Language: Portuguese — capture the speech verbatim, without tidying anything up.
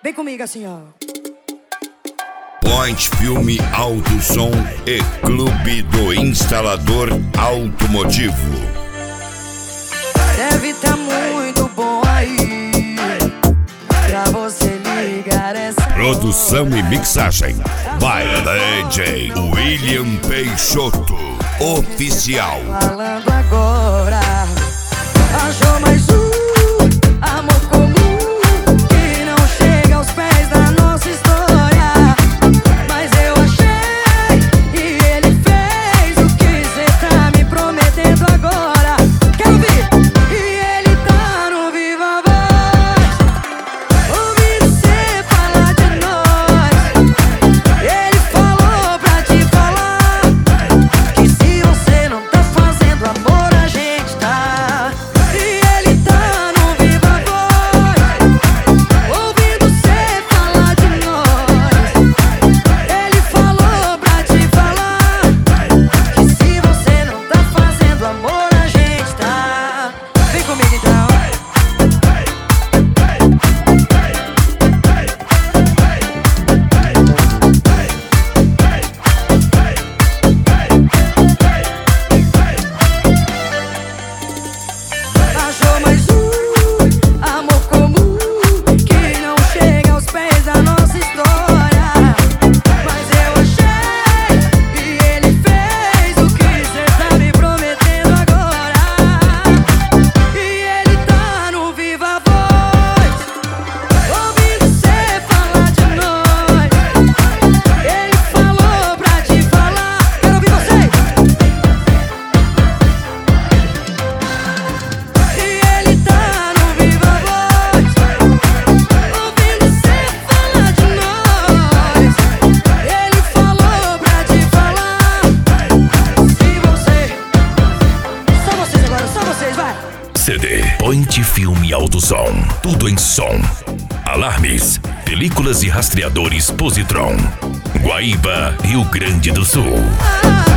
Vem comigo assim, ó. Point Filme Auto Som e Clube do Instalador Automotivo. Deve tá muito bom aí pra você ligar essa. Produção e mixagem by D J William Peixoto Oficial. Falando agora, achou mais um amor comum que não chega aos pés da nossa história. Mas eu achei e ele fez o que cê tá me prometendo agora. Quero ouvir! E ele tá no Viva Voz, ouvindo cê falar de nós. Ele falou pra te falar que se você não tá fazendo amor, a gente tá. E ele tá no Viva Voz, ouvindo cê falar de nós. Ele falou pra te falar que se você não tá fazendo amor, a gente tá. Vem comigo então. Achou mais um amor comum que não chega aos pés da nossa história. Mas eu achei e ele fez o que cê tá me prometendo agora. E ele tá no Viva Voz, ouvindo cê falar de nós. Ele falou pra te falar. Quero ouvir vocês! E ele tá no Viva Voz, ouvindo cê falar de nós. Ele falou pra te falar. Se você, só vocês agora, só vocês, vai. C D Point Filme Auto Som. Tudo em som. Alarmes, películas e rastreadores Positron. Guaíba, Rio Grande do Sul. Ah,